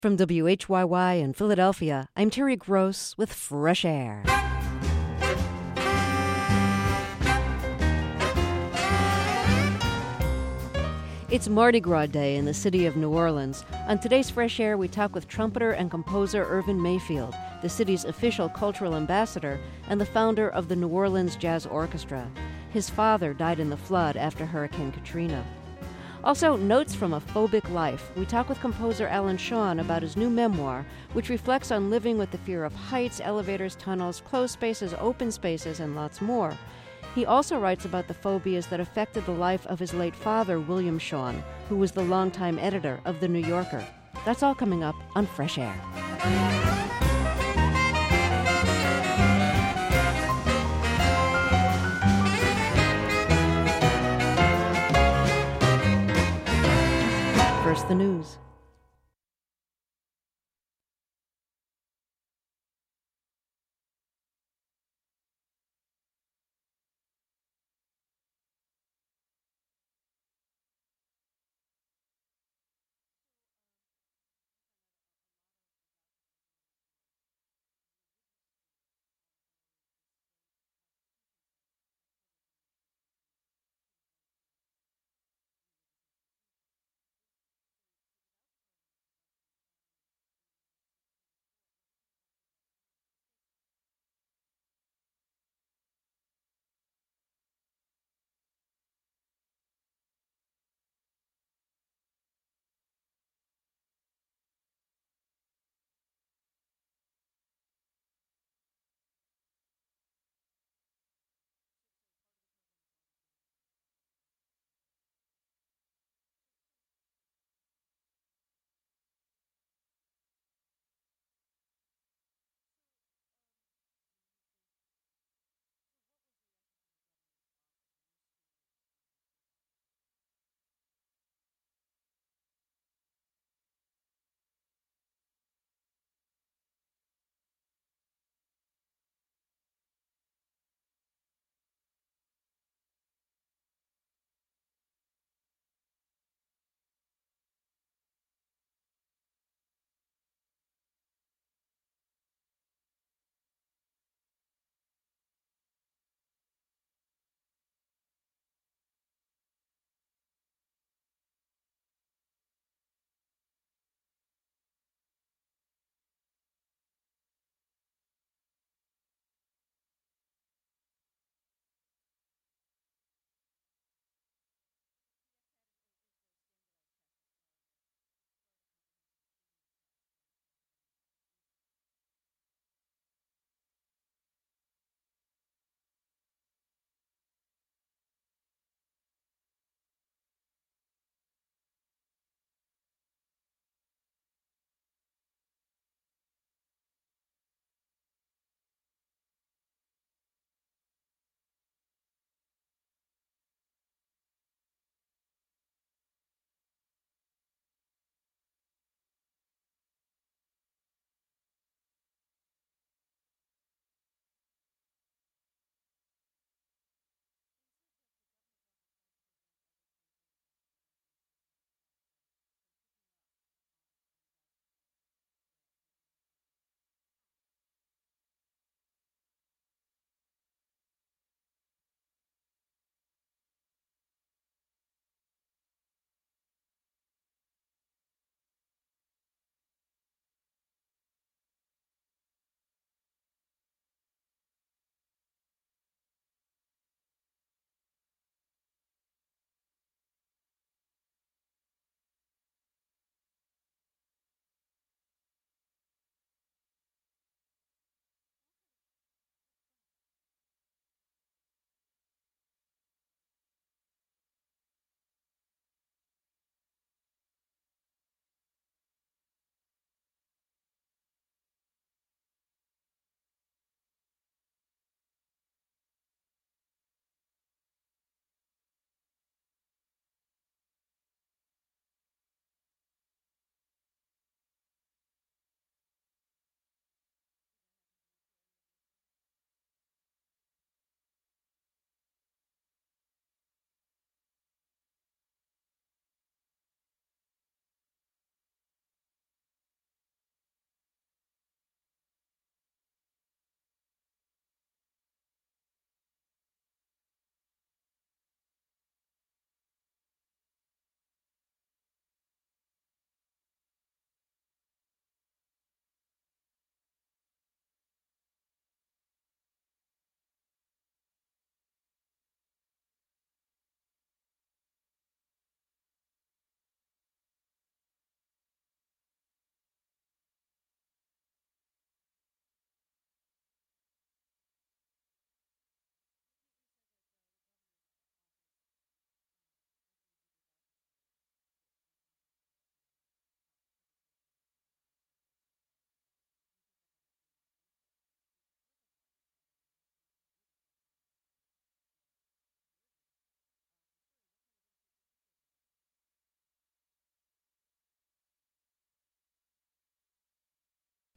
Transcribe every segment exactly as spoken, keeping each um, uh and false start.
From W H Y Y in Philadelphia, I'm Terry Gross with Fresh Air. It's Mardi Gras Day in the city of New Orleans. On today's Fresh Air, we talk with trumpeter and composer Irvin Mayfield, the city's official cultural ambassador and the founder of the New Orleans Jazz Orchestra. His father died in the flood after Hurricane Katrina. Also, notes from a phobic life. We talk with composer Alan Sean about his new memoir, which reflects on living with the fear of heights, elevators, tunnels, closed spaces, open spaces, and lots more. He also writes about the phobias that affected the life of his late father, William Sean, who was the longtime editor of The New Yorker. That's all coming up on Fresh Air. First, the news.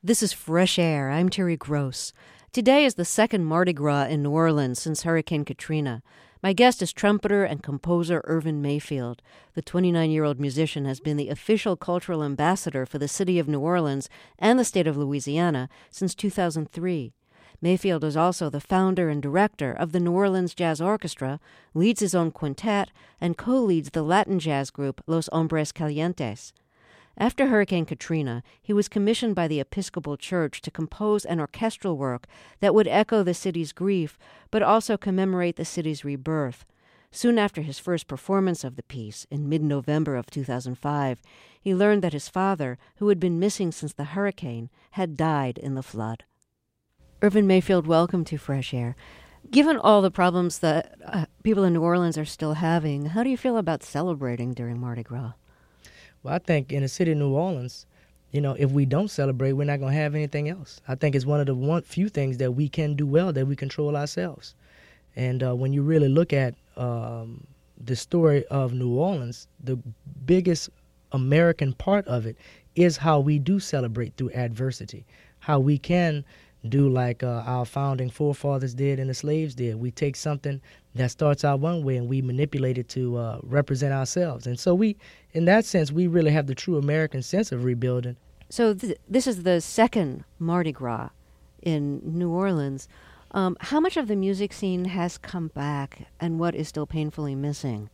This is Fresh Air. I'm Terry Gross. Today is the second Mardi Gras in New Orleans since Hurricane Katrina. My guest is trumpeter and composer Irvin Mayfield. The twenty-nine-year-old musician has been the official cultural ambassador for the city of New Orleans and the state of Louisiana since two thousand three. Mayfield is also the founder and director of the New Orleans Jazz Orchestra, leads his own quintet, and co-leads the Latin jazz group Los Hombres Calientes. After Hurricane Katrina, he was commissioned by the Episcopal Church to compose an orchestral work that would echo the city's grief, but also commemorate the city's rebirth. Soon after his first performance of the piece, in mid-November of two thousand five, he learned that his father, who had been missing since the hurricane, had died in the flood. Irvin Mayfield, welcome to Fresh Air. Given all the problems that uh, people in New Orleans are still having, how do you feel about celebrating during Mardi Gras? Well, I think in the city of New Orleans, you know, if we don't celebrate, we're not going to have anything else. I think it's one of the one few things that we can do well, that we control ourselves. And uh, when you really look at um, the story of New Orleans, the biggest American part of it is how we do celebrate through adversity, how we can do like uh, our founding forefathers did and the slaves did. We take something that starts out one way and we manipulate it to uh, represent ourselves. And so we, in that sense, we really have the true American sense of rebuilding. So th- this is the second Mardi Gras in New Orleans. Um, how much of the music scene has come back and what is still painfully missing?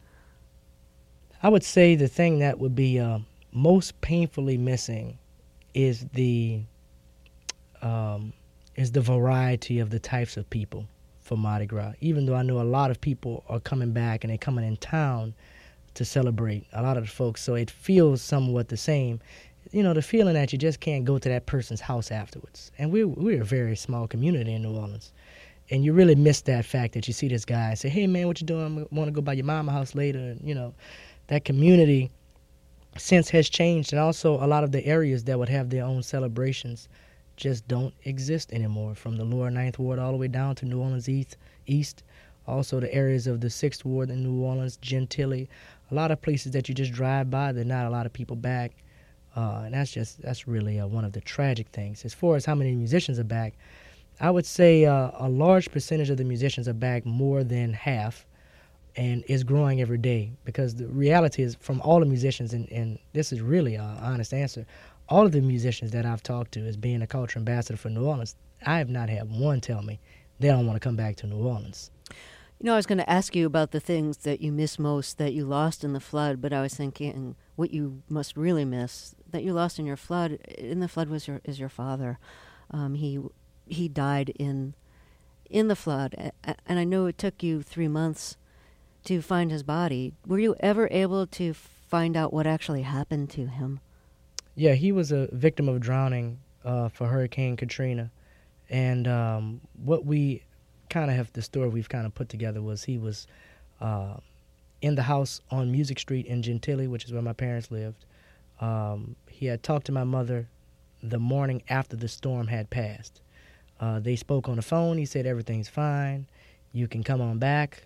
I would say the thing that would be uh, most painfully missing is the um, is the variety of the types of people for Mardi Gras. Even though I know a lot of people are coming back and they're coming in town to celebrate, a lot of the folks, so it feels somewhat the same. You know, the feeling that you just can't go to that person's house afterwards. And we're, we're a very small community in New Orleans. And you really miss that fact that you see this guy and say, hey, man, what you doing? I want to go by your mama's house later. And, you know, that community sense has changed. And also a lot of the areas that would have their own celebrations just don't exist anymore, from the lower Ninth Ward all the way down to New Orleans East. East. Also the areas of the Sixth Ward in New Orleans, Gentilly, a lot of places that you just drive by, there are not a lot of people back. Uh, and that's just, that's really uh, one of the tragic things. As far as how many musicians are back, I would say uh, a large percentage of the musicians are back, more than half, and is growing every day. Because the reality is, from all the musicians, and, and this is really an honest answer, all of the musicians that I've talked to as being a culture ambassador for New Orleans, I have not had one tell me they don't want to come back to New Orleans. You know, I was going to ask you about the things that you miss most that you lost in the flood, but I was thinking what you must really miss that you lost in your flood, in the flood, was your is your father. Um, he he died in in the flood, and I know it took you three months to find his body. Were you ever able to find out what actually happened to him? Yeah, he was a victim of drowning uh, for Hurricane Katrina. And um, what we kind of have, the story we've kind of put together was he was uh, in the house on Music Street in Gentilly, which is where my parents lived. Um, he had talked to my mother the morning after the storm had passed. Uh, they spoke on the phone. He said, everything's fine. You can come on back.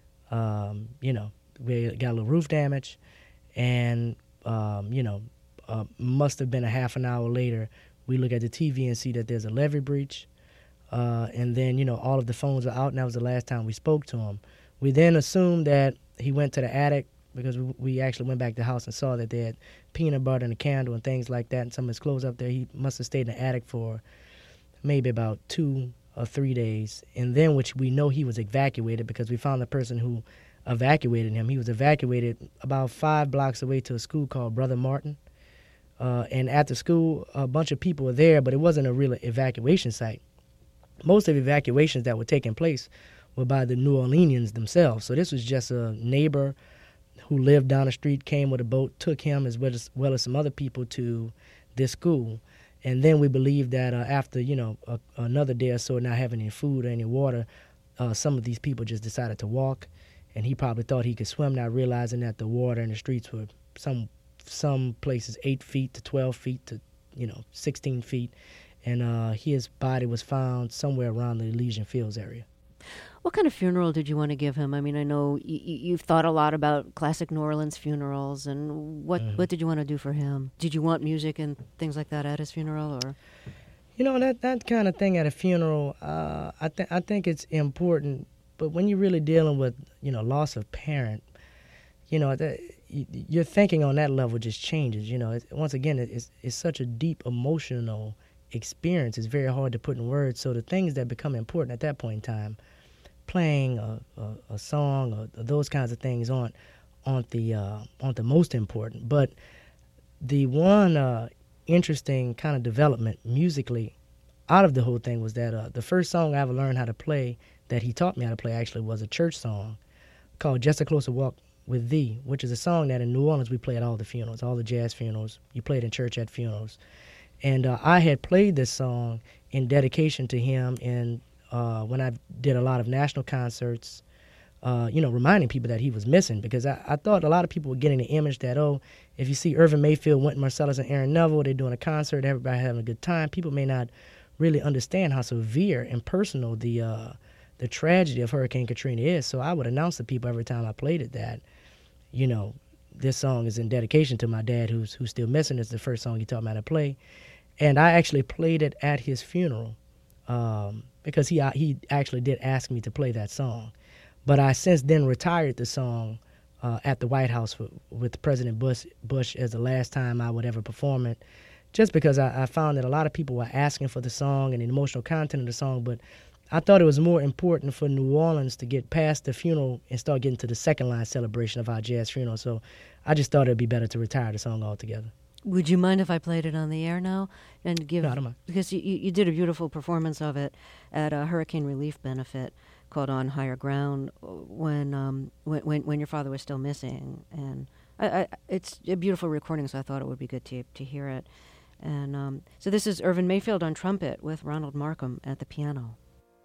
Um, you know, we got a little roof damage. And, um, you know, Uh, must have been a half an hour later, we look at the T V and see that there's a levee breach. Uh, and then, you know, all of the phones are out, and that was the last time we spoke to him. We then assumed that he went to the attic, because we, we actually went back to the house and saw that they had peanut butter and a candle and things like that, and some of his clothes up there. He must have stayed in the attic for maybe about two or three days. And then, which we know he was evacuated, because we found the person who evacuated him. He was evacuated about five blocks away to a school called Brother Martin. Uh, and at the school, a bunch of people were there, but it wasn't a real evacuation site. Most of the evacuations that were taking place were by the New Orleanians themselves. So this was just a neighbor who lived down the street, came with a boat, took him as well as, well as some other people to this school. And then we believe that uh, after, you know, a, another day or so, not having any food or any water, uh, some of these people just decided to walk. And he probably thought he could swim, not realizing that the water in the streets were some some places eight feet to twelve feet to, you know, sixteen feet. And uh, his body was found somewhere around the Elysian Fields area. What kind of funeral did you want to give him? I mean, I know y- y- you've thought a lot about classic New Orleans funerals, and what, mm-hmm. what did you want to do for him? Did you want music and things like that at his funeral, or? You know, that, that kind of thing at a funeral, uh, I, th- I think it's important. But when you're really dealing with, you know, loss of parent, you know, that, y- your thinking on that level just changes. You know, it's, once again, it- it's, it's such a deep emotional experience. It's very hard to put in words. So the things that become important at that point in time, playing a, a, a song or those kinds of things aren't, aren't, the, uh, aren't the most important. But the one uh, interesting kind of development musically out of the whole thing was that uh, the first song I ever learned how to play, that he taught me how to play actually, was a church song called Just a Closer Walk with Thee, which is a song that in New Orleans we play at all the funerals, all the jazz funerals. You play it in church at funerals. And uh, I had played this song in dedication to him and uh, when I did a lot of national concerts, uh, you know, reminding people that he was missing, because I, I thought a lot of people were getting the image that, oh, if you see Irvin Mayfield, Wynton Marsalis, and Aaron Neville, they're doing a concert, everybody having a good time. People may not really understand how severe and personal the uh, the tragedy of Hurricane Katrina is. So I would announce to people every time I played it that, you know, this song is in dedication to my dad, who's who's still missing. It's the first song he taught me how to play. And I actually played it at his funeral um, because he he actually did ask me to play that song. But I since then retired the song uh, at the White House for, with President Bush, Bush as the last time I would ever perform it, just because I, I found that a lot of people were asking for the song and the emotional content of the song, but I thought it was more important for New Orleans to get past the funeral and start getting to the second line celebration of our jazz funeral. So I just thought it would be better to retire the song altogether. Would you mind if I played it on the air now and give? No, I don't mind. Because you, you did a beautiful performance of it at a hurricane relief benefit called On Higher Ground when um, when, when when your father was still missing, and I, I, it's a beautiful recording. So I thought it would be good to to hear it. And um, so this is Irvin Mayfield on trumpet with Ronald Markham at the piano.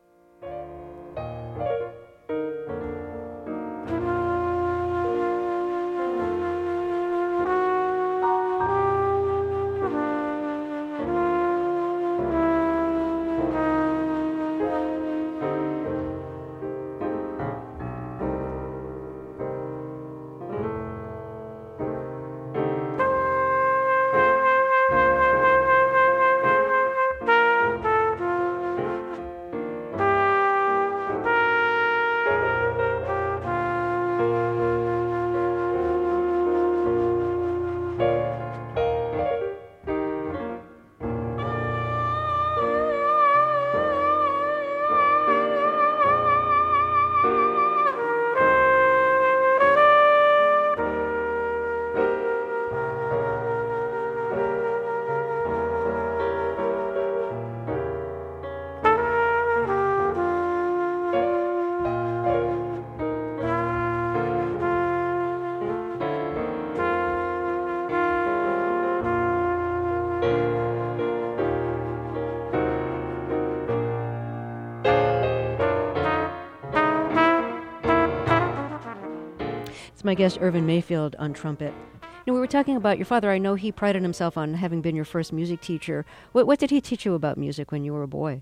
It's my guest, Irvin Mayfield, on trumpet. You know, we were talking about your father. I know he prided himself on having been your first music teacher. What, what did he teach you about music when you were a boy?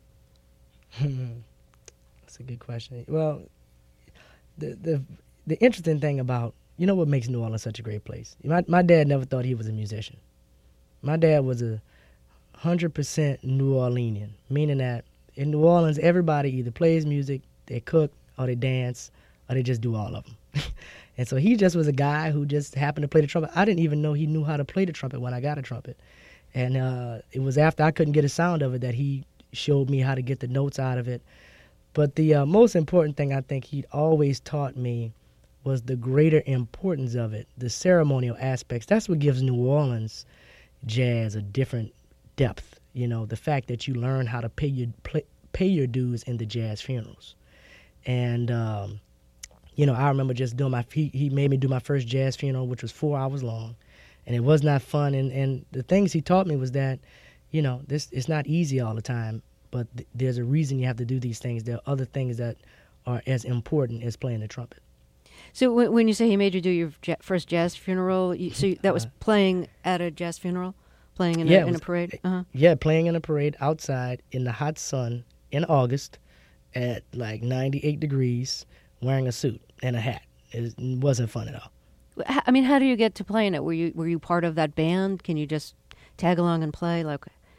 That's a good question. Well, the the the interesting thing about, you know what makes New Orleans such a great place? My my dad never thought he was a musician. My dad was a one hundred percent New Orleanian, meaning that in New Orleans, everybody either plays music, they cook, or they dance, or they just do all of them. And so he just was a guy who just happened to play the trumpet. I didn't even know he knew how to play the trumpet when I got a trumpet. And uh, it was after I couldn't get a sound of it that he showed me how to get the notes out of it. But the uh, most important thing I think he'd always taught me was the greater importance of it, the ceremonial aspects. That's what gives New Orleans jazz a different depth. You know, the fact that you learn how to pay your play, pay your dues in the jazz funerals. And um, you know, I remember just doing my, he, he made me do my first jazz funeral, which was four hours long, and it was not fun. And, and the things he taught me was that, you know, this it's not easy all the time, but th- there's a reason you have to do these things. There are other things that are as important as playing the trumpet. So when, when you say he made you do your ja- first jazz funeral, you, so you, that was playing at a jazz funeral? Playing in, yeah, a, in was, a parade? Uh-huh. Yeah, playing in a parade outside in the hot sun in August at like ninety-eight degrees, wearing a suit and a hat. It wasn't fun at all. I mean, how do you get to playing it? Were you were you part of that band? Can you just tag along and play? Like,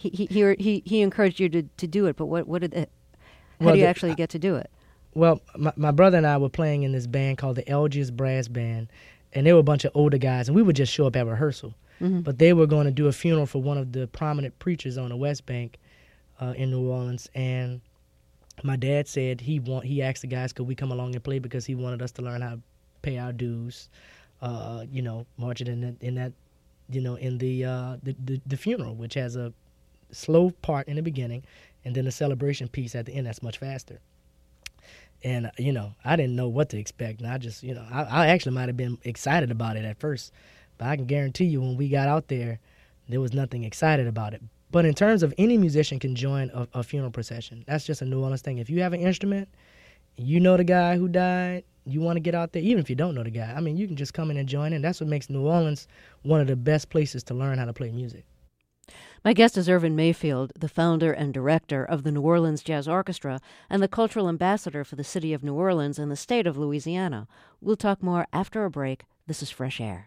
he he he he, he encouraged you to, to do it. But what what did it, how Well, do you the- actually get to do it? Well, my, my brother and I were playing in this band called the Algiers Brass Band, and they were a bunch of older guys, and we would just show up at rehearsal. Mm-hmm. But they were going to do a funeral for one of the prominent preachers on the West Bank uh, in New Orleans, and my dad said he want he asked the guys could we come along and play because he wanted us to learn how to pay our dues, uh, you know, marching in that, in that, you know, in the, uh, the the the funeral, which has a slow part in the beginning, and then a celebration piece at the end that's much faster. And, uh, you know, I didn't know what to expect. And I just, you know, I, I actually might have been excited about it at first. But I can guarantee you when we got out there, there was nothing excited about it. But in terms of any musician can join a, a funeral procession, that's just a New Orleans thing. If you have an instrument, you know the guy who died, you want to get out there, even if you don't know the guy. I mean, you can just come in and join in. That's what makes New Orleans one of the best places to learn how to play music. My guest is Irvin Mayfield, the founder and director of the New Orleans Jazz Orchestra and the cultural ambassador for the city of New Orleans and the state of Louisiana. We'll talk more after a break. This is Fresh Air.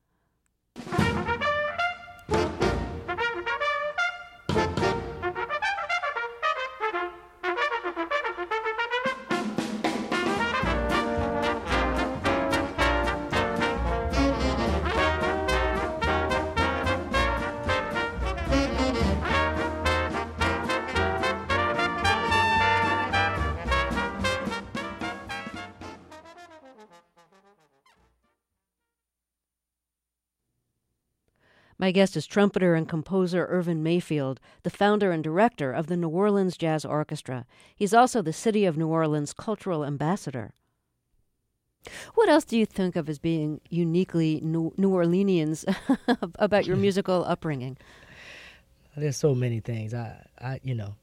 My guest is trumpeter and composer Irvin Mayfield, the founder and director of the New Orleans Jazz Orchestra. He's also the City of New Orleans cultural ambassador. What else do you think of as being uniquely New, New Orleanians about your musical upbringing? There's so many things. I, I you know,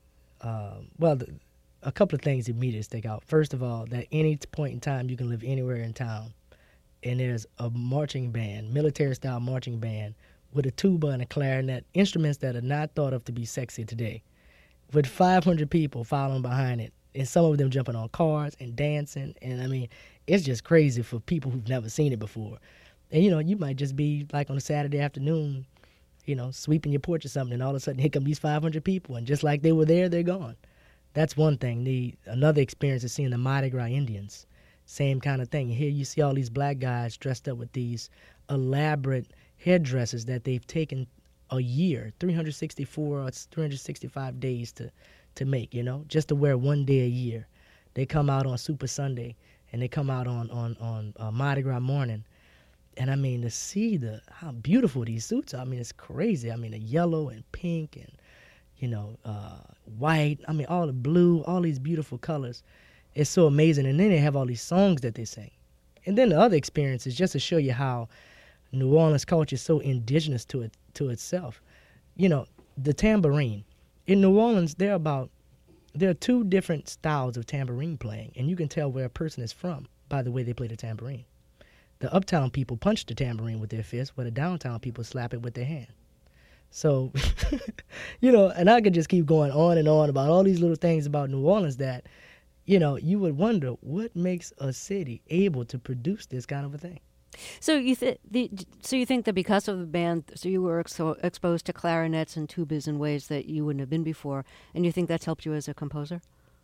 um, well, the, a couple of things immediately stick out. First of all, that any point in time you can live anywhere in town, and there's a marching band, military-style marching band, with a tuba and a clarinet, instruments that are not thought of to be sexy today, with five hundred people following behind it, and some of them jumping on cars and dancing. And, I mean, it's just crazy for people who've never seen it before. And, you know, you might just be, like, on a Saturday afternoon, you know, sweeping your porch or something, and all of a sudden here come these five hundred people, and just like they were there, they're gone. That's one thing. The Another experience is seeing the Mardi Gras Indians. Same kind of thing. Here you see all these black guys dressed up with these elaborate headdresses that they've taken a year, three hundred sixty-four or three hundred sixty-five days to, to make, you know, just to wear one day a year. They come out on Super Sunday, and they come out on, on, on uh, Mardi Gras morning. And, I mean, to see the how beautiful these suits are, I mean, it's crazy. I mean, the yellow and pink and, you know, uh, white, I mean, all the blue, all these beautiful colors. It's so amazing. And then they have all these songs that they sing. And then the other experience is just to show you how New Orleans culture is so indigenous to it to itself. You know, the tambourine. In New Orleans, there are about there are two different styles of tambourine playing, and you can tell where a person is from by the way they play the tambourine. The uptown people punch the tambourine with their fist, where the downtown people slap it with their hand. So, you know, and I could just keep going on and on about all these little things about New Orleans that, you know, you would wonder what makes a city able to produce this kind of a thing. So you th- the, so you think that because of the band, so you were ex- exposed to clarinets and tubas in ways that you wouldn't have been before, and you think that's helped you as a composer?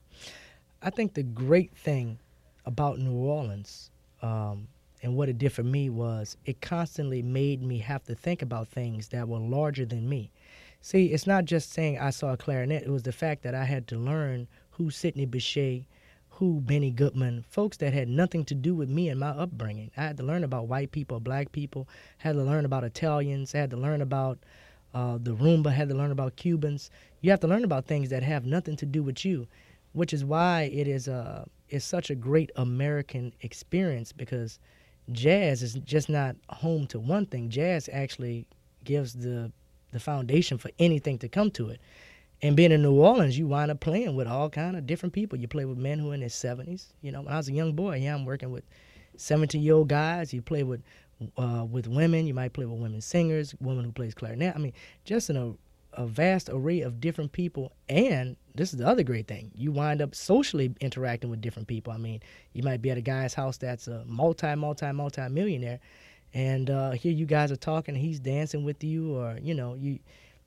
I think the great thing about New Orleans um, and what it did for me was it constantly made me have to think about things that were larger than me. See, it's not just saying I saw a clarinet. It was the fact that I had to learn who Sidney Bechet, who Benny Goodman, folks that had nothing to do with me and my upbringing. I had to learn about white people, black people, had to learn about Italians, had to learn about uh, the Roomba, had to learn about Cubans. You have to learn about things that have nothing to do with you, which is why it is uh, is such a great American experience, because jazz is just not home to one thing. Jazz actually gives the the foundation for anything to come to it. And being in New Orleans, you wind up playing with all kind of different people. You play with men who are in their seventies. You know, when I was a young boy, yeah, I'm working with seventeen-year-old guys. You play with uh, with women. You might play with women singers, women who plays clarinet. I mean, just in a, a vast array of different people. And this is the other great thing. You wind up socially interacting with different people. I mean, you might be at a guy's house that's a multi, multi, multi-millionaire, and uh, here you guys are talking, and he's dancing with you, or, you know, you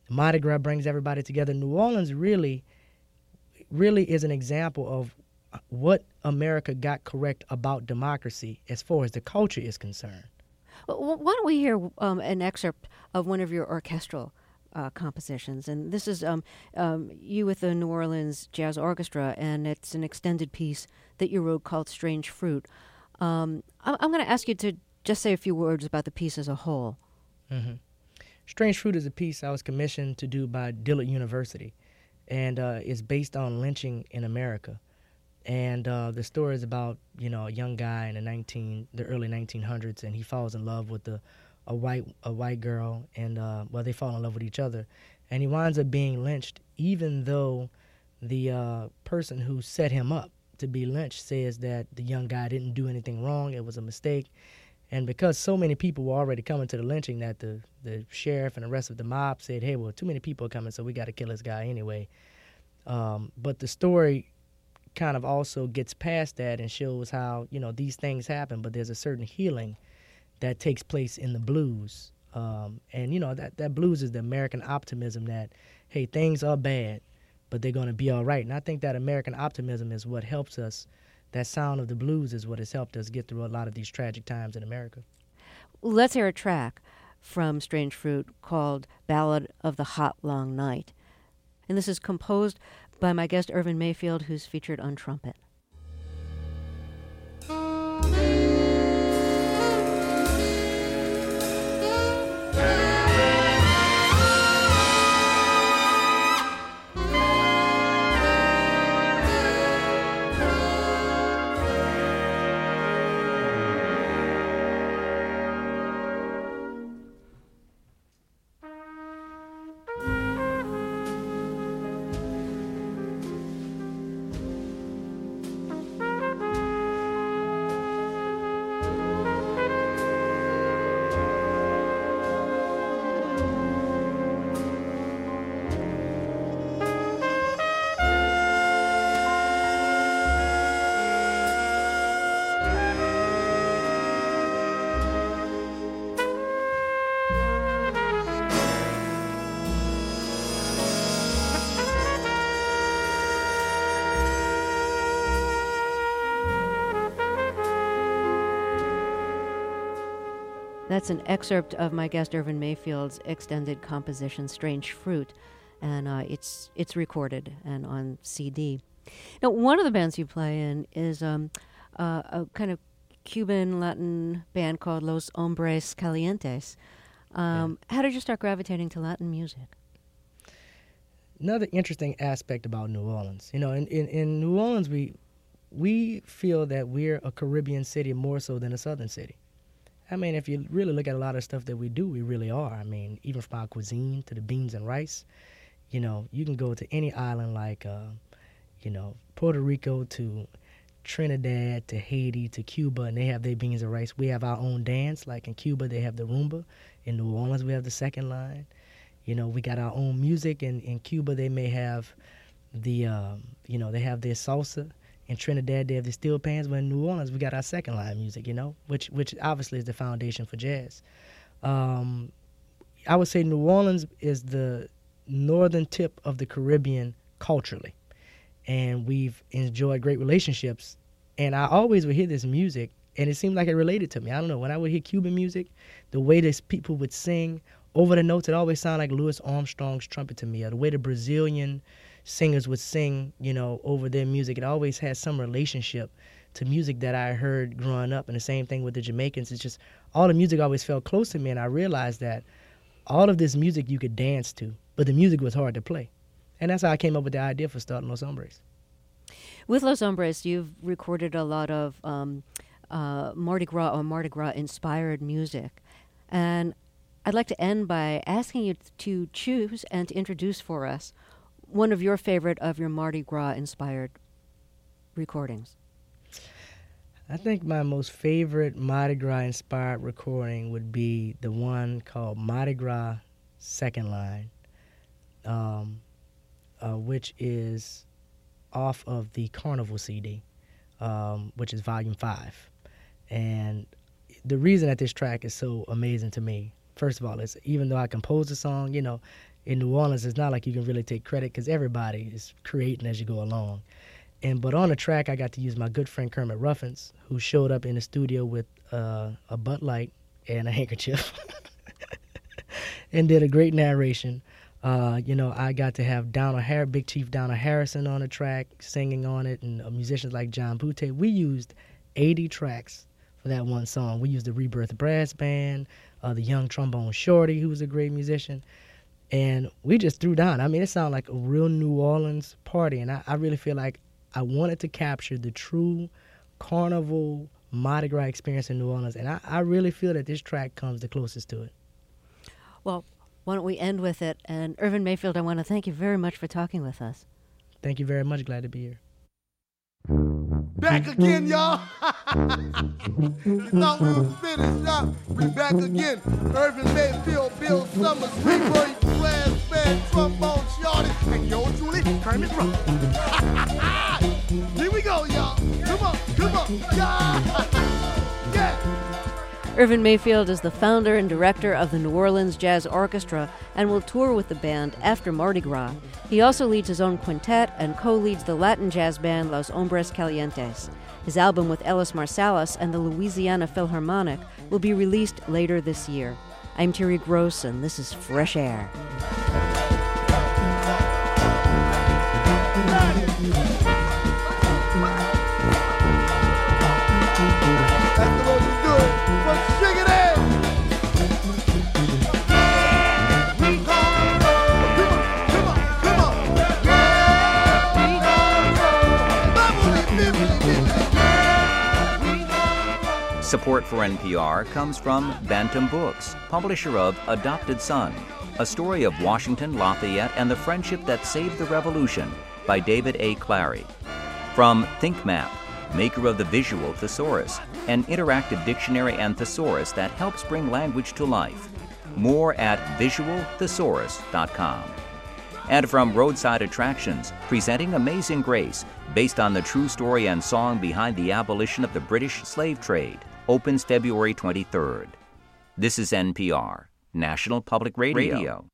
Mardi Gras brings everybody together. New Orleans really, really is an example of what America got correct about democracy as far as the culture is concerned. Well, why don't we hear um, an excerpt of one of your orchestral uh, compositions? And this is um, um, you with the New Orleans Jazz Orchestra, and it's an extended piece that you wrote called Strange Fruit. Um, I- I'm going to ask you to just say a few words about the piece as a whole. Mm-hmm. Strange Fruit is a piece I was commissioned to do by Dillard University, and uh, it's based on lynching in America. And uh, the story is about, you know, a young guy in the nineteen, the early nineteen hundreds, and he falls in love with a, a white a white girl, and uh, well, they fall in love with each other, and he winds up being lynched, even though the uh, person who set him up to be lynched says that the young guy didn't do anything wrong, it was a mistake. And because so many people were already coming to the lynching, that the, the sheriff and the rest of the mob said, hey, well, too many people are coming, so we got to kill this guy anyway. Um, but the story kind of also gets past that and shows how, you know, these things happen, but there's a certain healing that takes place in the blues. Um, and, you know, that, that blues is the American optimism that, hey, things are bad, but they're going to be all right. And I think that American optimism is what helps us. That sound of the blues is what has helped us get through a lot of these tragic times in America. Let's hear a track from Strange Fruit called Ballad of the Hot Long Night. And this is composed by my guest Irvin Mayfield, who's featured on trumpet. That's an excerpt of my guest Irvin Mayfield's extended composition, Strange Fruit, and uh, it's it's recorded and on C D. Now, one of the bands you play in is um, uh, a kind of Cuban Latin band called Los Hombres Calientes. Um, yeah. How did you start gravitating to Latin music? Another interesting aspect about New Orleans, you know, in, in, in New Orleans, we we feel that we're a Caribbean city more so than a southern city. I mean, if you really look at a lot of stuff that we do, we really are. I mean, even from our cuisine to the beans and rice, you know, you can go to any island like, uh, you know, Puerto Rico to Trinidad to Haiti to Cuba, and they have their beans and rice. We have our own dance. Like in Cuba, they have the rumba. In New Orleans, we have the second line. You know, we got our own music. In, in Cuba, they may have the, um, you know, they have their salsa. In Trinidad, they have the steel pans, but in New Orleans, we got our second line music, you know, which which obviously is the foundation for jazz. Um, I would say New Orleans is the northern tip of the Caribbean culturally, and we've enjoyed great relationships. And I always would hear this music, and it seemed like it related to me. I don't know, when I would hear Cuban music, the way these people would sing over the notes, it always sounded like Louis Armstrong's trumpet to me, or the way the Brazilian singers would sing, you know, over their music. It always had some relationship to music that I heard growing up. And the same thing with the Jamaicans. It's just all the music always felt close to me, and I realized that all of this music you could dance to, but the music was hard to play. And that's how I came up with the idea for starting Los Hombres. With Los Hombres, you've recorded a lot of um, uh, Mardi Gras or Mardi Gras-inspired music. And I'd like to end by asking you to choose and to introduce for us one of your favorite of your Mardi Gras-inspired recordings. I think my most favorite Mardi Gras-inspired recording would be the one called Mardi Gras Second Line, um, uh, which is off of the Carnival C D, um, which is Volume five. And the reason that this track is so amazing to me, first of all, is even though I composed the song, you know, in New Orleans, it's not like you can really take credit because everybody is creating as you go along. And but on the track, I got to use my good friend Kermit Ruffins, who showed up in the studio with uh, a Bud Light and a handkerchief and did a great narration. Uh, you know, I got to have Donna Har- Big Chief Donna Harrison on the track singing on it, and uh, musicians like John Boutté. We used eighty tracks for that one song. We used the Rebirth Brass Band, uh, the Young Trombone Shorty, who was a great musician. And we just threw down. I mean, it sounded like a real New Orleans party. And I, I really feel like I wanted to capture the true carnival Mardi Gras experience in New Orleans. And I, I really feel that this track comes the closest to it. Well, why don't we end with it? And Irvin Mayfield, I want to thank you very much for talking with us. Thank you very much. Glad to be here. Back again, y'all. You thought we were finished up. We back again. Irvin Mayfield, Bill Summers, Rebirth Brass Band, Trombone Shorty, and yo, Julie, Kermit Ruffins. Here we go, y'all. Come on, come on. Yeah. Yeah. Irvin Mayfield is the founder and director of the New Orleans Jazz Orchestra and will tour with the band after Mardi Gras. He also leads his own quintet and co-leads the Latin jazz band Los Hombres Calientes. His album with Ellis Marsalis and the Louisiana Philharmonic will be released later this year. I'm Terry Gross, and this is Fresh Air. Support for N P R comes from Bantam Books, publisher of Adopted Son, a story of Washington, Lafayette, and the friendship that saved the revolution by David A. Clary. From ThinkMap, maker of the Visual Thesaurus, an interactive dictionary and thesaurus that helps bring language to life. More at visual thesaurus dot com. And from Roadside Attractions, presenting Amazing Grace, based on the true story and song behind the abolition of the British slave trade. Opens February twenty-third. This is N P R, National Public Radio. Radio.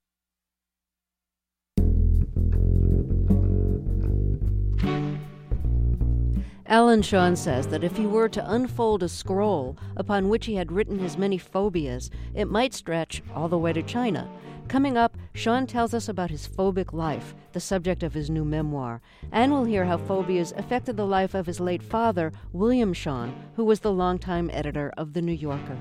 Alan Sean says that if he were to unfold a scroll upon which he had written his many phobias, it might stretch all the way to China. Coming up, Sean tells us about his phobic life, the subject of his new memoir, and we'll hear how phobias affected the life of his late father, William Sean, who was the longtime editor of The New Yorker.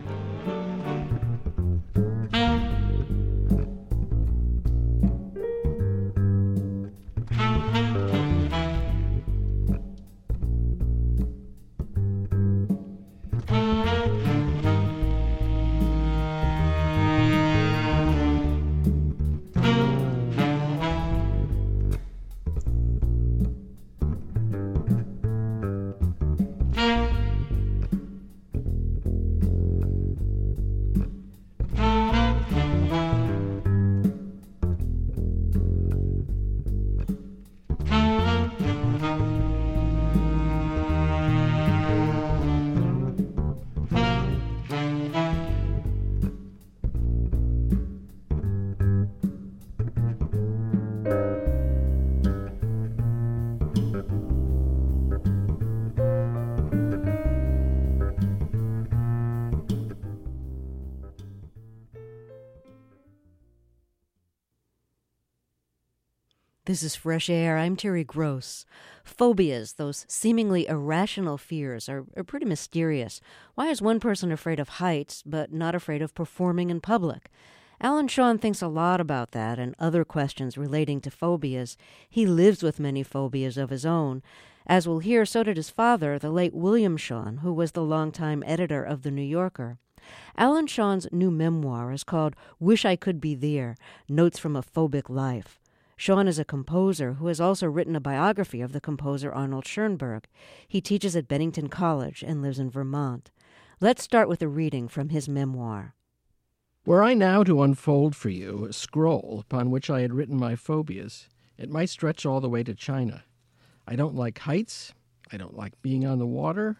This is Fresh Air. I'm Terry Gross. Phobias, those seemingly irrational fears, are, are pretty mysterious. Why is one person afraid of heights but not afraid of performing in public? Alan Sean thinks a lot about that and other questions relating to phobias. He lives with many phobias of his own. As we'll hear, so did his father, the late William Sean, who was the longtime editor of The New Yorker. Alan Sean's new memoir is called Wish I Could Be There, Notes from a Phobic Life. Sean is a composer who has also written a biography of the composer Arnold Schoenberg. He teaches at Bennington College and lives in Vermont. Let's start with a reading from his memoir. Were I now to unfold for you a scroll upon which I had written my phobias, it might stretch all the way to China. I don't like heights. I don't like being on the water.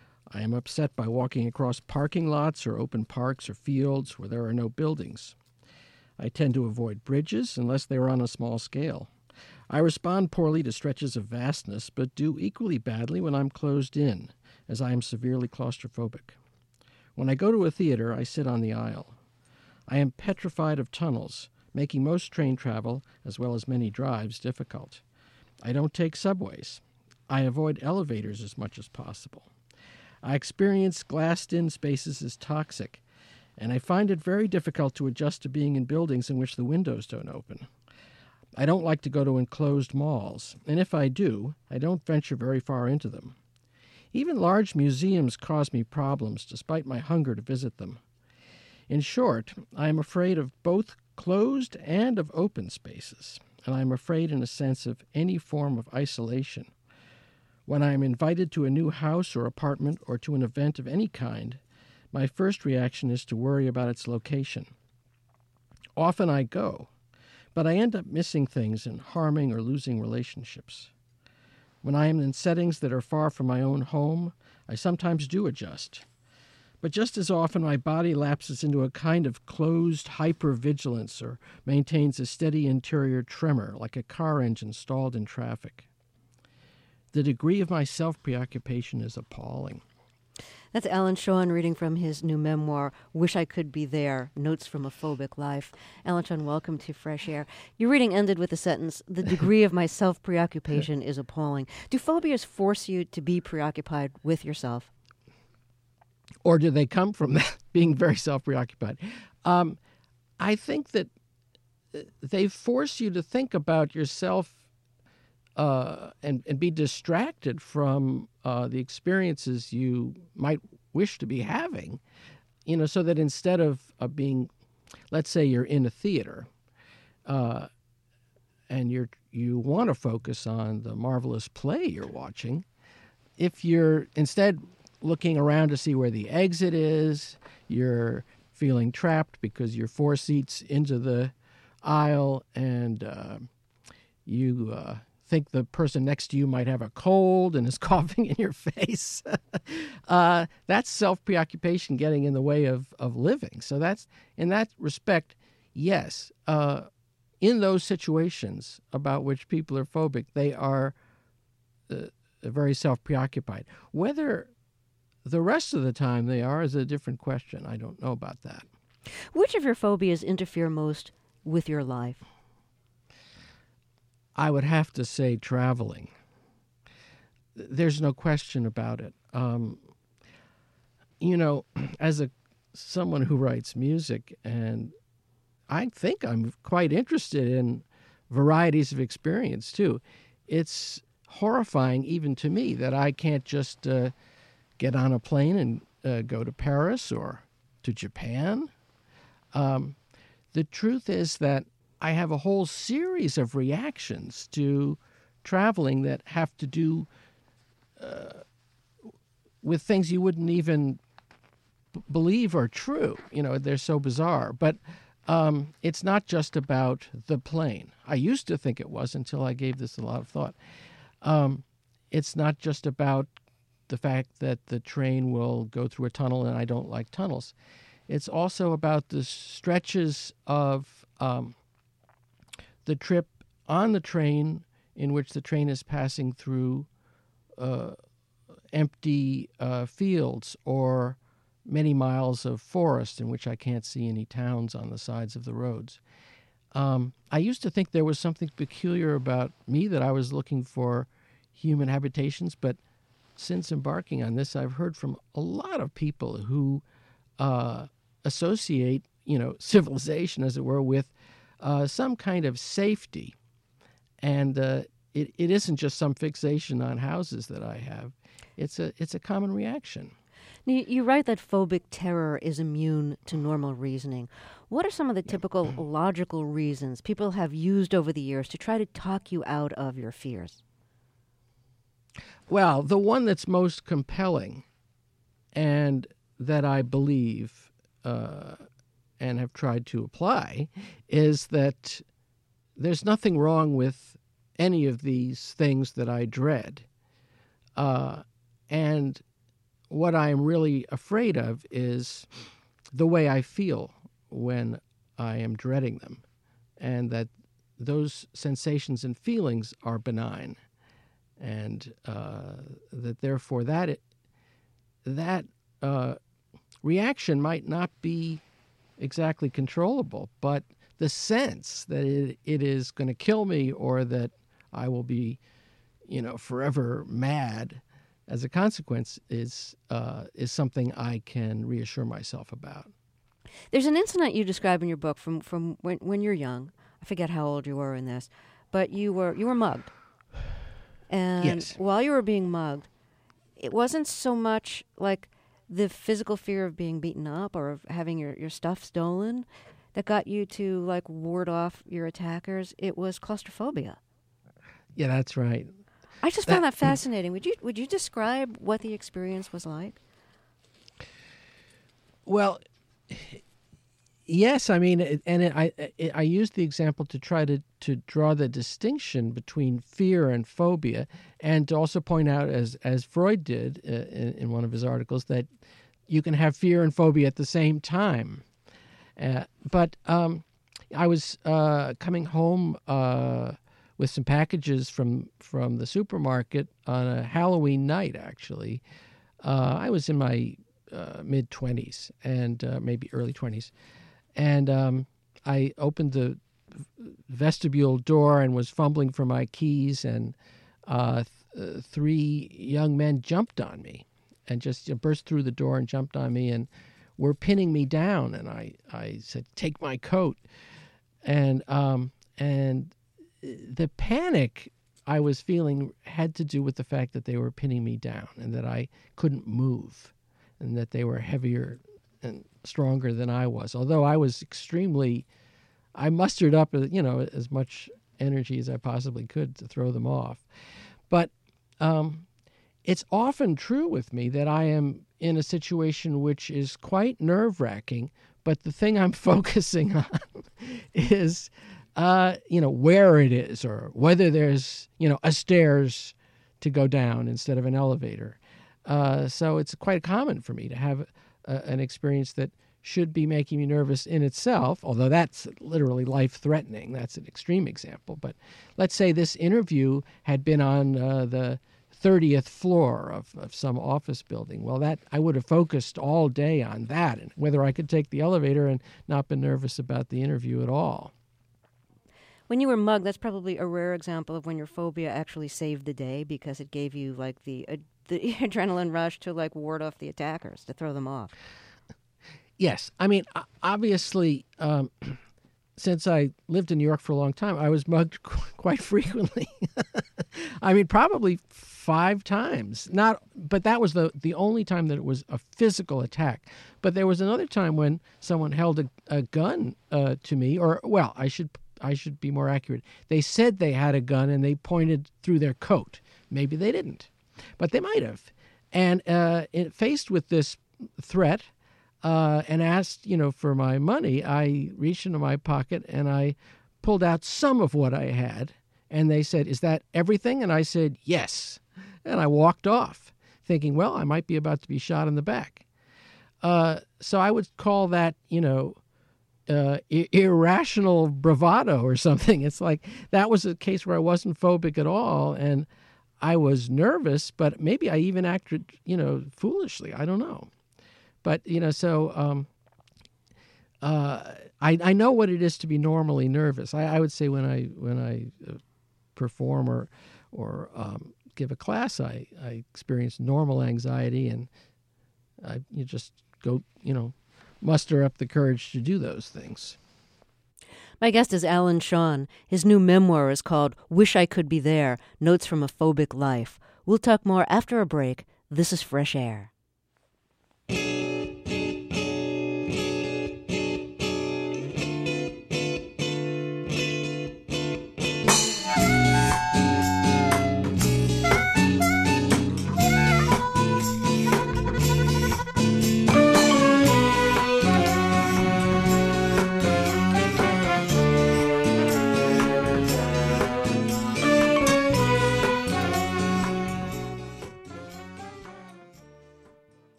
I am upset by walking across parking lots or open parks or fields where there are no buildings. I tend to avoid bridges unless they are on a small scale. I respond poorly to stretches of vastness, but do equally badly when I'm closed in, as I am severely claustrophobic. When I go to a theater, I sit on the aisle. I am petrified of tunnels, making most train travel, as well as many drives, difficult. I don't take subways. I avoid elevators as much as possible. I experience glassed-in spaces as toxic, and I find it very difficult to adjust to being in buildings in which the windows don't open. I don't like to go to enclosed malls, and if I do, I don't venture very far into them. Even large museums cause me problems, despite my hunger to visit them. In short, I am afraid of both closed and of open spaces, and I am afraid in a sense of any form of isolation. When I am invited to a new house or apartment or to an event of any kind, my first reaction is to worry about its location. Often I go, but I end up missing things and harming or losing relationships. When I am in settings that are far from my own home, I sometimes do adjust. But just as often my body lapses into a kind of closed hypervigilance or maintains a steady interior tremor like a car engine stalled in traffic. The degree of my self-preoccupation is appalling. That's Alan Sean reading from his new memoir, Wish I Could Be There, Notes from a Phobic Life. Alan Sean, welcome to Fresh Air. Your reading ended with the sentence, the degree of my self-preoccupation is appalling. Do phobias force you to be preoccupied with yourself? Or do they come from that, being very self-preoccupied? Um, I think that they force you to think about yourself uh, and, and be distracted from uh, the experiences you might wish to be having, you know, so that instead of uh, being, let's say you're in a theater uh, and you're you want to focus on the marvelous play you're watching, if you're instead looking around to see where the exit is, you're feeling trapped because you're four seats into the aisle and uh, you uh, think the person next to you might have a cold and is coughing in your face. uh, that's self-preoccupation getting in the way of, of living. So that's, in that respect, yes, uh, in those situations about which people are phobic, they are uh, very self-preoccupied. Whether the rest of the time they are is a different question. I don't know about that. Which of your phobias interfere most with your life? I would have to say traveling. There's no question about it. Um, you know, as a someone who writes music, and I think I'm quite interested in varieties of experience too, it's horrifying even to me that I can't just uh, get on a plane and uh, go to Paris or to Japan. Um, the truth is that I have a whole series of reactions to traveling that have to do uh, with things you wouldn't even b- believe are true. You know, they're so bizarre. But um, it's not just about the plane. I used to think it was until I gave this a lot of thought. Um, it's not just about the fact that the train will go through a tunnel, and I don't like tunnels. It's also about the stretches of um, the trip on the train in which the train is passing through uh, empty uh, fields or many miles of forest in which I can't see any towns on the sides of the roads. Um, I used to think there was something peculiar about me, that I was looking for human habitations, but since embarking on this, I've heard from a lot of people who uh, associate, you know, civilization, as it were, with uh, some kind of safety. And uh, it, it isn't just some fixation on houses that I have. It's a, it's a common reaction. Now, you write that phobic terror is immune to normal reasoning. What are some of the typical logical reasons people have used over the years to try to talk you out of your fears? Well, the one that's most compelling and that I believe uh, and have tried to apply is that there's nothing wrong with any of these things that I dread. Uh, and what I'm really afraid of is the way I feel when I am dreading them, and that those sensations and feelings are benign, and uh, that therefore that it, that uh, reaction might not be exactly controllable, but the sense that it, it is going to kill me or that I will be, you know, forever mad as a consequence is uh, is something I can reassure myself about. There's an incident you describe in your book from, from when, when you're young. I forget how old you were in this, but you were you were mugged. And yes. While you were being mugged, it wasn't so much like the physical fear of being beaten up or of having your, your stuff stolen that got you to like ward off your attackers. It was claustrophobia. Yeah, that's right. I just found that, that fascinating. Would you would you describe what the experience was like? Well, yes. I mean, it, and it, I it, I used the example to try to, to draw the distinction between fear and phobia, and to also point out, as as Freud did uh, in, in one of his articles, that you can have fear and phobia at the same time. Uh, but um, I was uh, coming home uh, with some packages from from the supermarket on a Halloween night. Actually, uh, I was in my uh, mid twenties and uh, maybe early twenties, and um, I opened the vestibule door and was fumbling for my keys, and uh, th- three young men jumped on me and just you know, burst through the door and jumped on me and were pinning me down. And I, I said, "Take my coat," and um, and the panic I was feeling had to do with the fact that they were pinning me down and that I couldn't move, and that they were heavier and stronger than I was. Although I was extremely, I mustered up, you know, as much energy as I possibly could to throw them off. But um, it's often true with me that I am in a situation which is quite nerve-wracking, but the thing I'm focusing on is, uh, you know, where it is or whether there's, you know, a stairs to go down instead of an elevator. Uh, so it's quite common for me to have a, an experience that should be making me nervous in itself, although that's literally life-threatening. That's an extreme example. But let's say this interview had been on uh, the thirtieth floor of, of some office building. Well, that I would have focused all day on that and whether I could take the elevator and not been nervous about the interview at all. When you were mugged, that's probably a rare example of when your phobia actually saved the day because it gave you like the uh, the adrenaline rush to like ward off the attackers, to throw them off. Yes. I mean, obviously, um, since I lived in New York for a long time, I was mugged qu- quite frequently. I mean, probably five times. Not, but that was the, the only time that it was a physical attack. But there was another time when someone held a, a gun uh, to me, or, well, I should I should be more accurate. They said they had a gun and they pointed through their coat. Maybe they didn't, but they might have. And uh, it, faced with this threat, Uh, and asked, you know, for my money, I reached into my pocket and I pulled out some of what I had. And they said, "Is that everything?" And I said, "Yes." And I walked off thinking, well, I might be about to be shot in the back. Uh, so I would call that, you know, uh, I- irrational bravado or something. It's like that was a case where I wasn't phobic at all. And I was nervous, but maybe I even acted, you know, foolishly. I don't know. But, you know, so um, uh, I, I know what it is to be normally nervous. I, I would say when I when I uh, perform or or um, give a class, I, I experience normal anxiety, and I you just go, you know, muster up the courage to do those things. My guest is Alan Sean. His new memoir is called Wish I Could Be There, Notes from a Phobic Life. We'll talk more after a break. This is Fresh Air.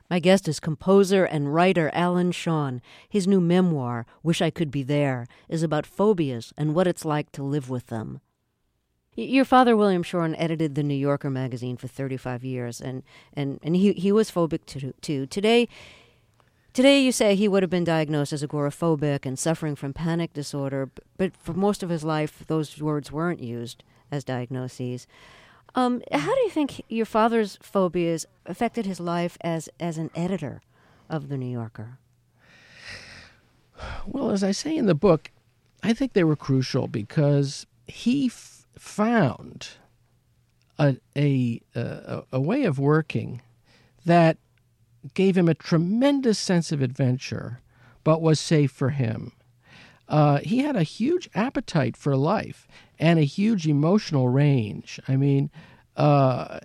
My guest is composer and writer Alan Shawn. His new memoir, Wish I Could Be There, is about phobias and what it's like to live with them. Your father, William Shawn, edited the New Yorker magazine for thirty-five years, and, and, and he, he was phobic too, too. Today, today, you say he would have been diagnosed as agoraphobic and suffering from panic disorder, but for most of his life, those words weren't used as diagnoses. Um, how do you think your father's phobias affected his life as, as an editor of the New Yorker? Well, as I say in the book, I think they were crucial because he f- found a, a, a, a way of working that gave him a tremendous sense of adventure, but was safe for him. Uh, he had a huge appetite for life and a huge emotional range. I mean, uh,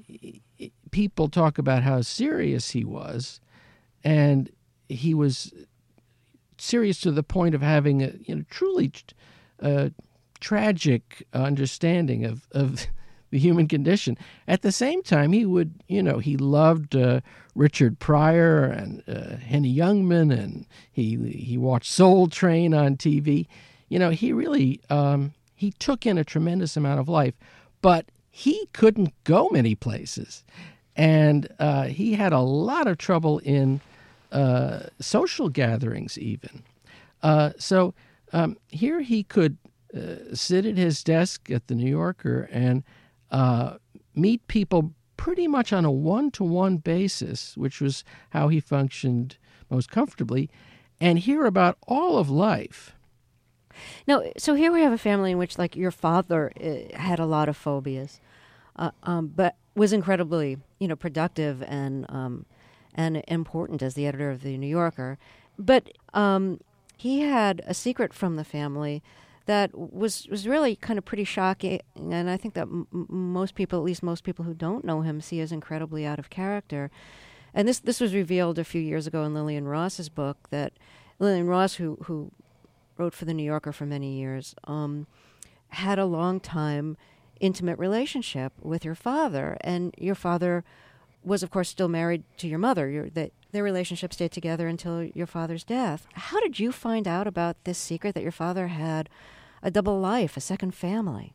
people talk about how serious he was, and he was serious to the point of having a you know truly uh, tragic understanding of, of the human condition. At the same time, he would, you know, he loved uh, Richard Pryor and uh, Henny Youngman, and he he watched Soul Train on T V. You know, he really um, he took in a tremendous amount of life, but he couldn't go many places, and uh, he had a lot of trouble in uh, social gatherings, even. Uh, so um, here he could uh, sit at his desk at the New Yorker and uh, meet people pretty much on a one-to-one basis, which was how he functioned most comfortably, and hear about all of life. Now, so here we have a family in which, like, your father uh, had a lot of phobias, uh, um, but was incredibly, you know, productive and um, and important as the editor of the New Yorker. But um, he had a secret from the family that was was really kind of pretty shocking, and I think that m- most people, at least most people who don't know him, see as incredibly out of character. And this this was revealed a few years ago in Lillian Ross's book, that Lillian Ross, who who wrote for the New Yorker for many years, um, had a long time intimate relationship with your father, and your father was, of course, still married to your mother. Your, that their relationship stayed together until your father's death. How did you find out about this secret that your father had a double life, a second family?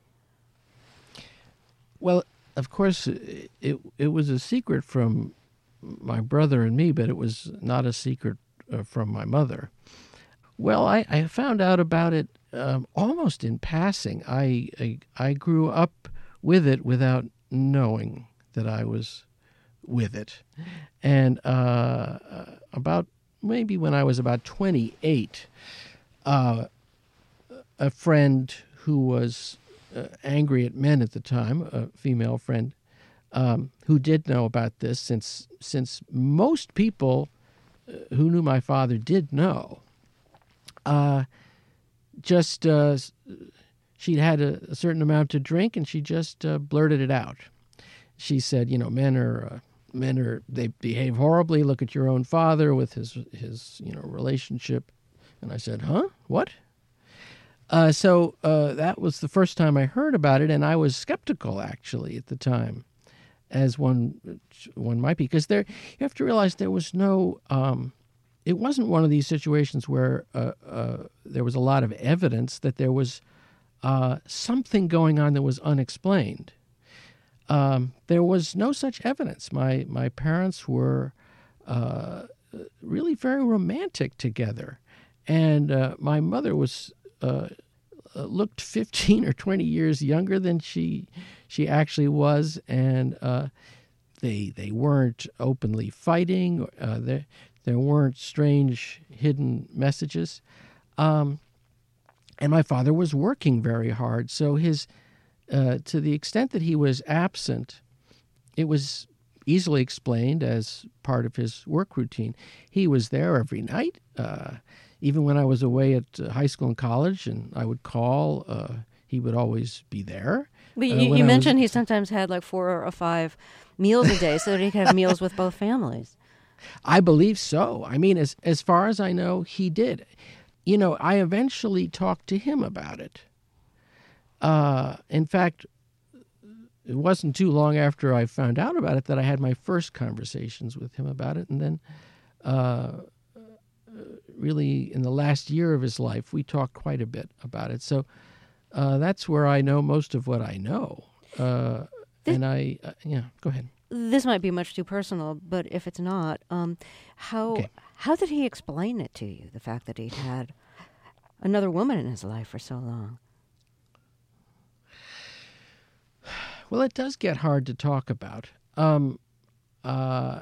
Well, of course, it it was a secret from my brother and me, but it was not a secret uh, from my mother. Well, I, I found out about it um, almost in passing. I, I I grew up with it without knowing that I was with it. And uh, about maybe when I was about twenty-eight, uh, a friend who was uh, angry at men at the time, a female friend, um, who did know about this, since since most people uh, who knew my father did know, uh, just uh, she'd had a, a certain amount to drink, and she just uh, blurted it out. She said, you know, men are... Uh, Men are, they behave horribly. Look at your own father with his, his you know, relationship. And I said, huh? What? Uh, so uh, that was the first time I heard about it, and I was skeptical, actually, at the time, as one one might be. Because there, you have to realize there was no, um, it wasn't one of these situations where uh, uh, there was a lot of evidence that there was uh, something going on that was unexplained. Um, there was no such evidence. My my parents were uh, really very romantic together, and uh, my mother was uh, looked fifteen or twenty years younger than she she actually was, and uh, they they weren't openly fighting. Uh, there there weren't strange hidden messages, um, and my father was working very hard, so his. Uh, to the extent that he was absent, it was easily explained as part of his work routine. He was there every night, uh, even when I was away at uh, high school and college, and I would call. Uh, he would always be there. But uh, you, you was... mentioned he sometimes had like four or five meals a day so that he could have meals with both families. I believe so. I mean, as as far as I know, he did. You know, I eventually talked to him about it. Uh, in fact, it wasn't too long after I found out about it that I had my first conversations with him about it. And then uh, really in the last year of his life, we talked quite a bit about it. So uh, that's where I know most of what I know. Uh, and I, uh, yeah, go ahead. This might be much too personal, but if it's not, um, how Okay. how did he explain it to you, the fact that he'd had another woman in his life for so long? Well, it does get hard to talk about. Um, uh,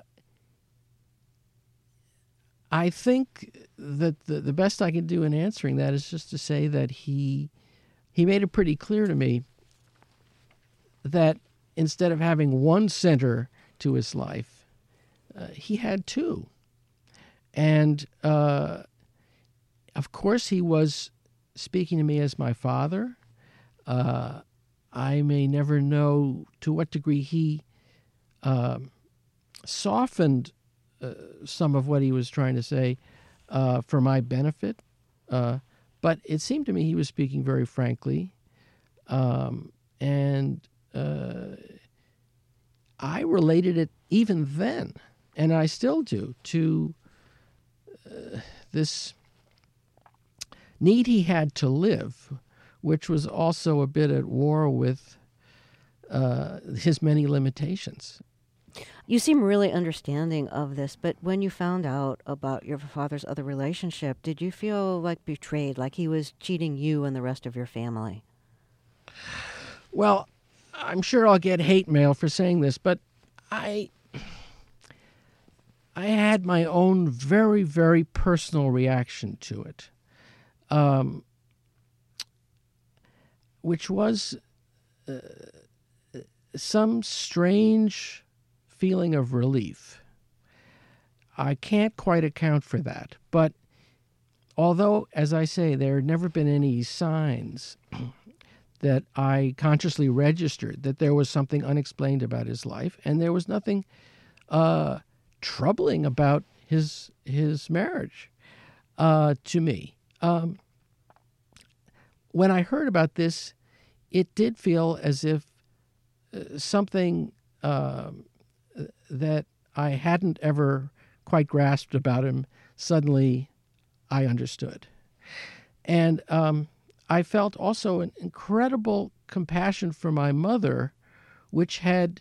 I think that the, the best I can do in answering that is just to say that he he made it pretty clear to me that instead of having one center to his life, uh, he had two. And, uh, of course, he was speaking to me as my father. Uh, I may never know to what degree he uh, softened uh, some of what he was trying to say uh, for my benefit. Uh, but it seemed to me he was speaking very frankly. Um, and uh, I related it even then, and I still do, to uh, this need he had to live, which was also a bit at war with uh, his many limitations. You seem really understanding of this, but when you found out about your father's other relationship, did you feel like betrayed, like he was cheating you and the rest of your family? Well, I'm sure I'll get hate mail for saying this, but I I had my own very, very personal reaction to it, um, which was uh, some strange feeling of relief. I can't quite account for that, but although, as I say, there had never been any signs that I consciously registered that there was something unexplained about his life, and there was nothing uh, troubling about his his marriage uh, to me. Um, when I heard about this, it did feel as if uh, something uh, that I hadn't ever quite grasped about him, suddenly I understood. And um, I felt also an incredible compassion for my mother, which had,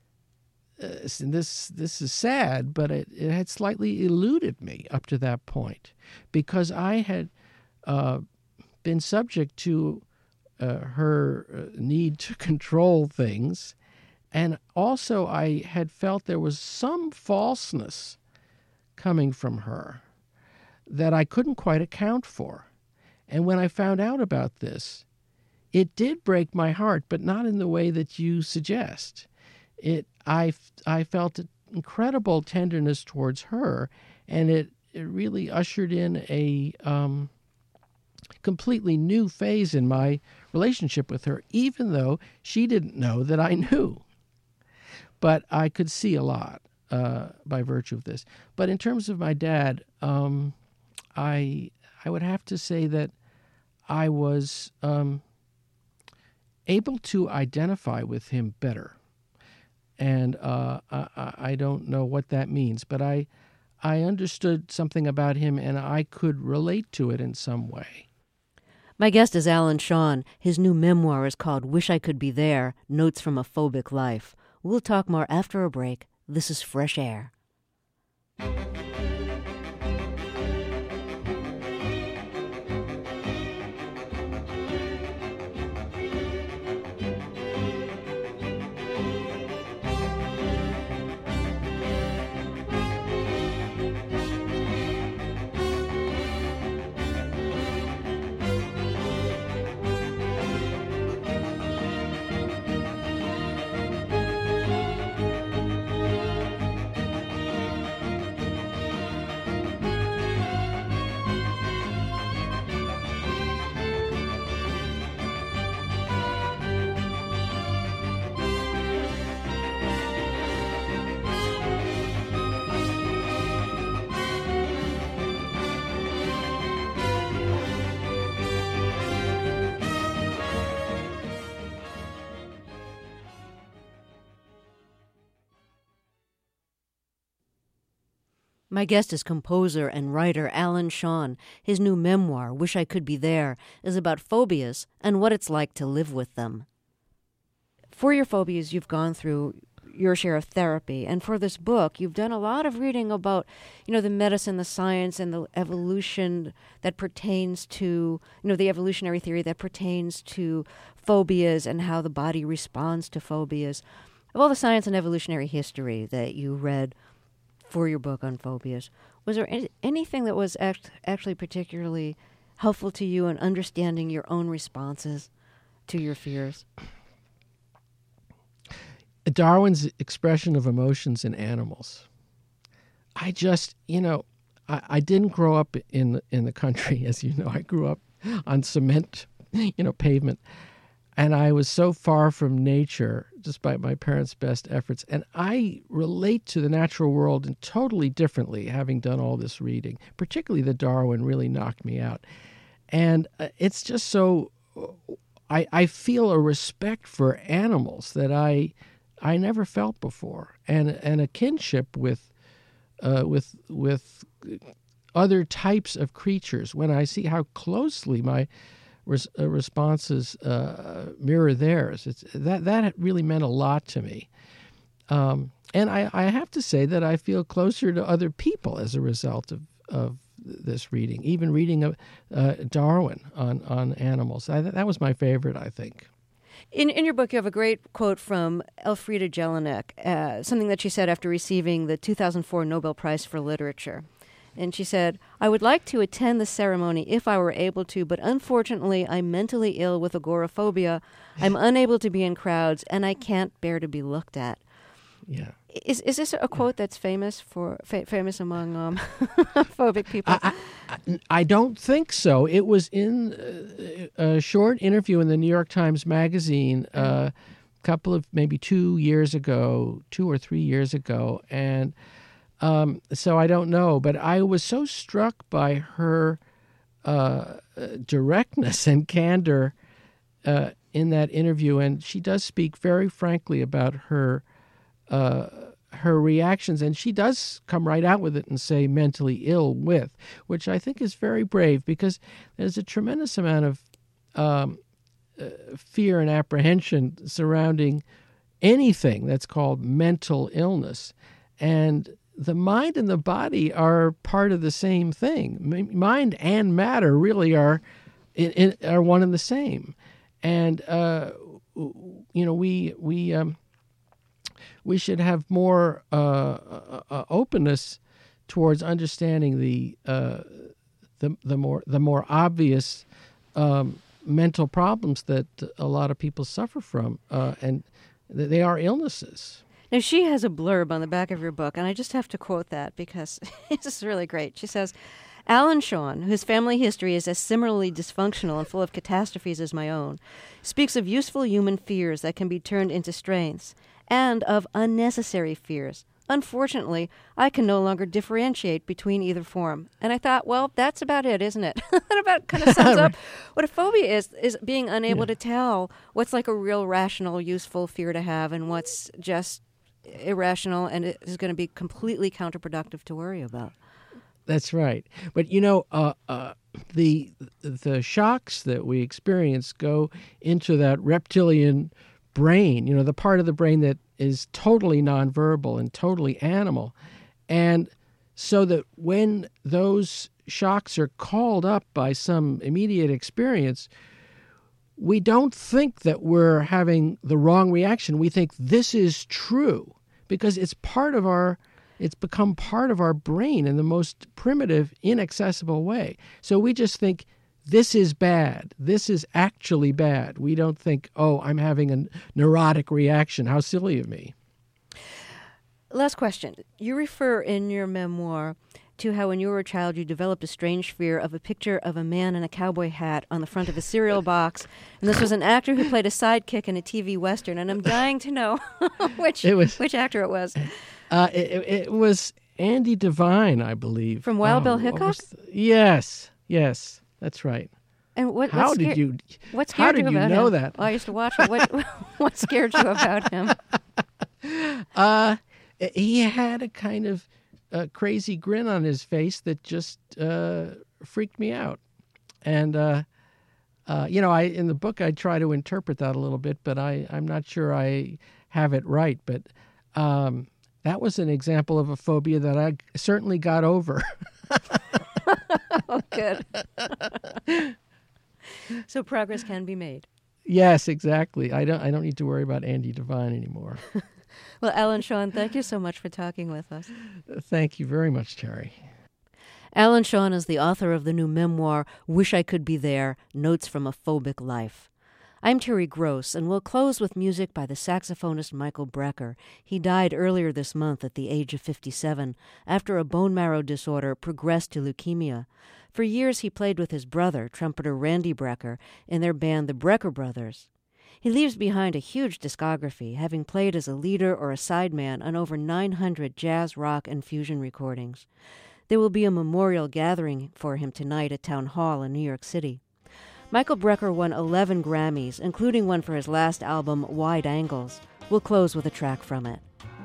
uh, this this is sad, but it, it had slightly eluded me up to that point, because I had uh, been subject to uh, her need to control things, and also I had felt there was some falseness coming from her that I couldn't quite account for. And when I found out about this, it did break my heart, but not in the way that you suggest. It, I, I felt incredible tenderness towards her, and it, it really ushered in a um, completely new phase in my relationship with her, even though she didn't know that I knew. But I could see a lot uh, by virtue of this. But in terms of my dad, um, I I would have to say that I was um, able to identify with him better. And uh, I, I don't know what that means, but I, I understood something about him, and I could relate to it in some way. My guest is Alan Sean. His new memoir is called Wish I Could Be There, Notes from a Phobic Life. We'll talk more after a break. This is Fresh Air. My guest is composer and writer Alan Sean. His new memoir, Wish I Could Be There, is about phobias and what it's like to live with them. For your phobias, you've gone through your share of therapy, and for this book, you've done a lot of reading about, you know, the medicine, the science, and the evolution that pertains to, you know, the evolutionary theory that pertains to phobias and how the body responds to phobias. Of all the science and evolutionary history that you read for your book on phobias, was there any, anything that was act, actually particularly helpful to you in understanding your own responses to your fears? Darwin's expression of emotions in animals. I just, you know, I, I didn't grow up in the, in the country, as you know. I grew up on cement, you know, pavement. And I was so far from nature, despite my parents' best efforts. And I relate to the natural world in totally differently, having done all this reading. Particularly the Darwin really knocked me out. And uh, it's just so, I, I feel a respect for animals that I I never felt before, and and a kinship with uh, with with other types of creatures. When I see how closely my res- uh, responses uh, mirror theirs, it's that that really meant a lot to me. Um, and I, I have to say that I feel closer to other people as a result of, of this reading. Even reading uh, uh, Darwin on on animals, I, that was my favorite, I think. In in your book, you have a great quote from Elfriede Jelinek, uh, something that she said after receiving the two thousand four Nobel Prize for Literature. And she said, "I would like to attend the ceremony if I were able to, but unfortunately I'm mentally ill with agoraphobia. I'm unable to be in crowds, and I can't bear to be looked at." Yeah. Is is this a quote that's famous for fa- famous among um, phobic people? I, I, I don't think so. It was in a, a short interview in the New York Times Magazine a uh, couple of maybe two years ago, two or three years ago, and um, so I don't know. But I was so struck by her uh, directness and candor uh, in that interview, and she does speak very frankly about her. Uh, her reactions, and she does come right out with it and say mentally ill with, which I think is very brave, because there's a tremendous amount of um, uh, fear and apprehension surrounding anything that's called mental illness. And the mind and the body are part of the same thing. Mind and matter really are in, in, are one and the same. And, uh, you know, we... we um, we should have more uh, uh, openness towards understanding the uh, the the more the more obvious um, mental problems that a lot of people suffer from, uh, and they are illnesses. Now, she has a blurb on the back of your book, and I just have to quote that because this is really great. She says, "Alan Sean, whose family history is as similarly dysfunctional and full of catastrophes as my own, speaks of useful human fears that can be turned into strengths, and of unnecessary fears. Unfortunately, I can no longer differentiate between either form." And I thought, well, that's about it, isn't it? That about kind of sums up what a phobia is, is being unable yeah. to tell what's like a real rational, useful fear to have and what's just irrational and it is going to be completely counterproductive to worry about. That's right. But, you know, uh, uh, the the shocks that we experience go into that reptilian brain, you know, the part of the brain that is totally nonverbal and totally animal. And so that when those shocks are called up by some immediate experience, we don't think that we're having the wrong reaction. We think this is true because it's part of our, it's become part of our brain in the most primitive, inaccessible way. So we just think, this is bad. This is actually bad. We don't think, oh, I'm having a neurotic reaction. How silly of me. Last question. You refer in your memoir to how when you were a child you developed a strange fear of a picture of a man in a cowboy hat on the front of a cereal box. And this was an actor who played a sidekick in a T V Western. And I'm dying to know which, it was, which actor it was. Uh, it, it was Andy Devine, I believe. From Wild oh, Bill Hickok? The, yes, yes. That's right. And what? How what did scared, you? What scared how did you you about know him? that? Well, I used to watch it. What? What scared you about him? Uh, he had a kind of a crazy grin on his face that just uh, freaked me out. And, uh, uh, you know, I in the book I try to interpret that a little bit, but I, I'm not sure I have it right. But um, that was an example of a phobia that I certainly got over. Oh, good. So progress can be made. Yes, exactly. I don't I don't need to worry about Andy Devine anymore. Well, Alan Sean, thank you so much for talking with us. Thank you very much, Terry. Alan Sean is the author of the new memoir, Wish I Could Be There, Notes from a Phobic Life. I'm Terry Gross, and we'll close with music by the saxophonist Michael Brecker. He died earlier this month at the age of fifty-seven after a bone marrow disorder progressed to leukemia. For years, he played with his brother, trumpeter Randy Brecker, in their band the Brecker Brothers. He leaves behind a huge discography, having played as a leader or a sideman on over nine hundred jazz, rock, and fusion recordings. There will be a memorial gathering for him tonight at Town Hall in New York City. Michael Brecker won eleven Grammys, including one for his last album, Wide Angles. We'll close with a track from it.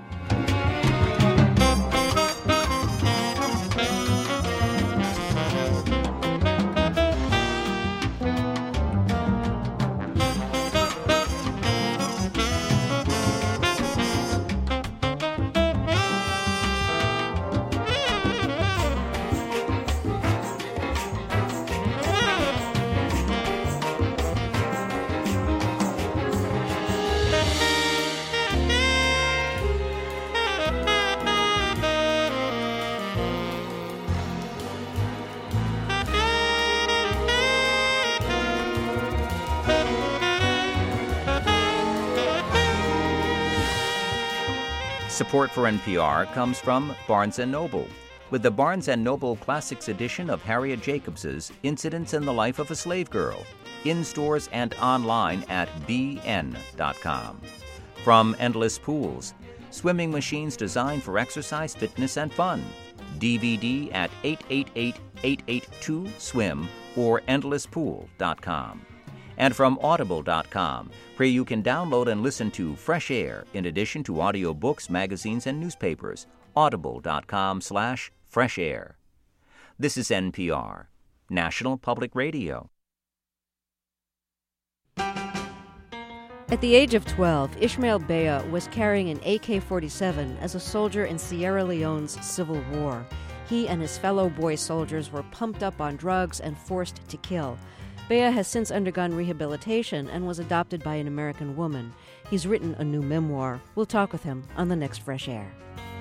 Support for N P R comes from Barnes and Noble, with the Barnes and Noble Classics edition of Harriet Jacobs's Incidents in the Life of a Slave Girl, in stores and online at b n dot com. From Endless Pools, swimming machines designed for exercise, fitness, and fun. D V D at eight eight eight, eight eight two, swim or endless pool dot com. And from audible dot com, where you can download and listen to Fresh Air in addition to audiobooks, magazines, and newspapers. audible dot com slash fresh air. This is N P R, National Public Radio. At the age of twelve, Ishmael Bea was carrying an A K forty-seven as a soldier in Sierra Leone's civil war. He and his fellow boy soldiers were pumped up on drugs and forced to kill. Bea has since undergone rehabilitation and was adopted by an American woman. He's written a new memoir. We'll talk with him on the next Fresh Air.